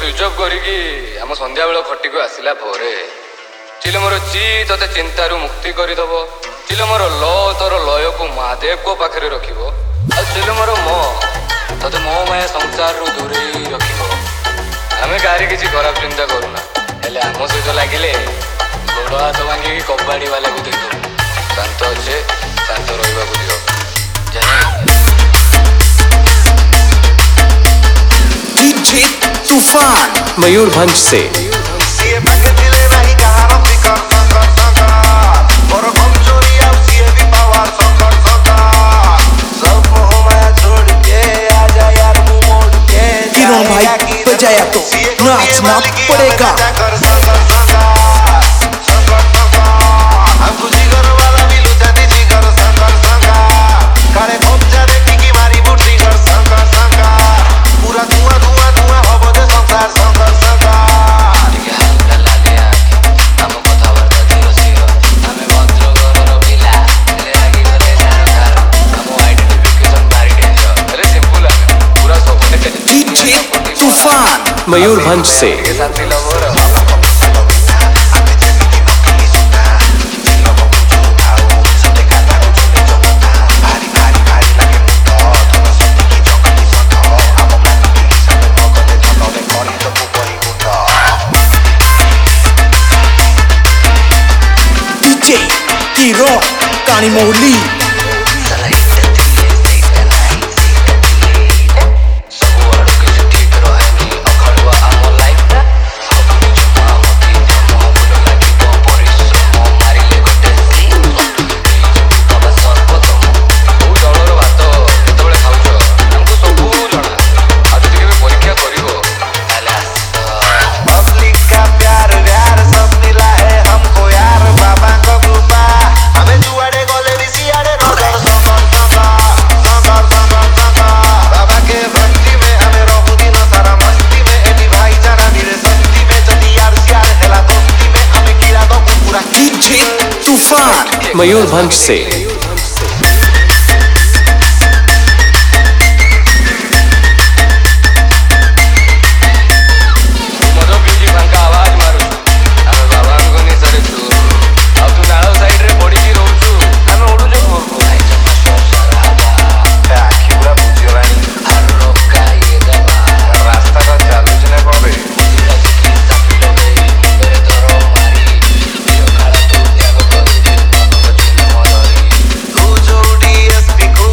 Switch off କରିକି ଆମ ସନ୍ଧ୍ୟାବେଳ ଖଟିକୁ ଆସିଲା ପରେ ଚିଲ ମୋର ଚି ତତେ ଚିନ୍ତାରୁ ମୁକ୍ତି କରିଦବ। ଚିଲ ମୋର ଲ ତୋର ଲୟକୁ ମହାଦେବଙ୍କ ପାଖରେ ରଖିବ। ଆଉ ଚିଲ ମୋର ମ ତତେ ମୋ ମାୟା ସଂସାରରୁ ଦୂରେଇ ରଖିବ। ଆମେ କାହାରି କିଛି ଖରାପ ଚିନ୍ତା କରୁନା, ହେଲେ ଆମ ସହିତ ଲାଗିଲେ ଗୋଡ଼ ହାତ ଭାଙ୍ଗିକି କବାଡ଼ି ବାଲାକୁ ଦେଇଦବୁ। ଶାନ୍ତ ଅଛେ, ଶାନ୍ତ ରହିବାକୁ ଦିଅ। डीजे तूफान मयूरभंज से किरण भाई बजाया तो नाचना पड़ेगा। तूफान मयूरभंज से डीजे किरण कानी मौली तूफान मयूरभंज से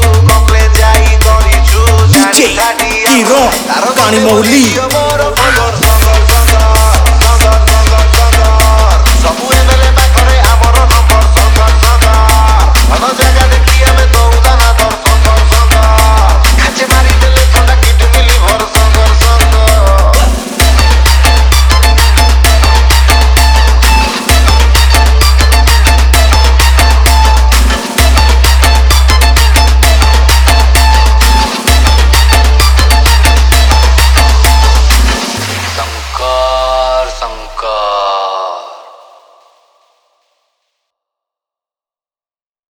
किरण कानी मौली।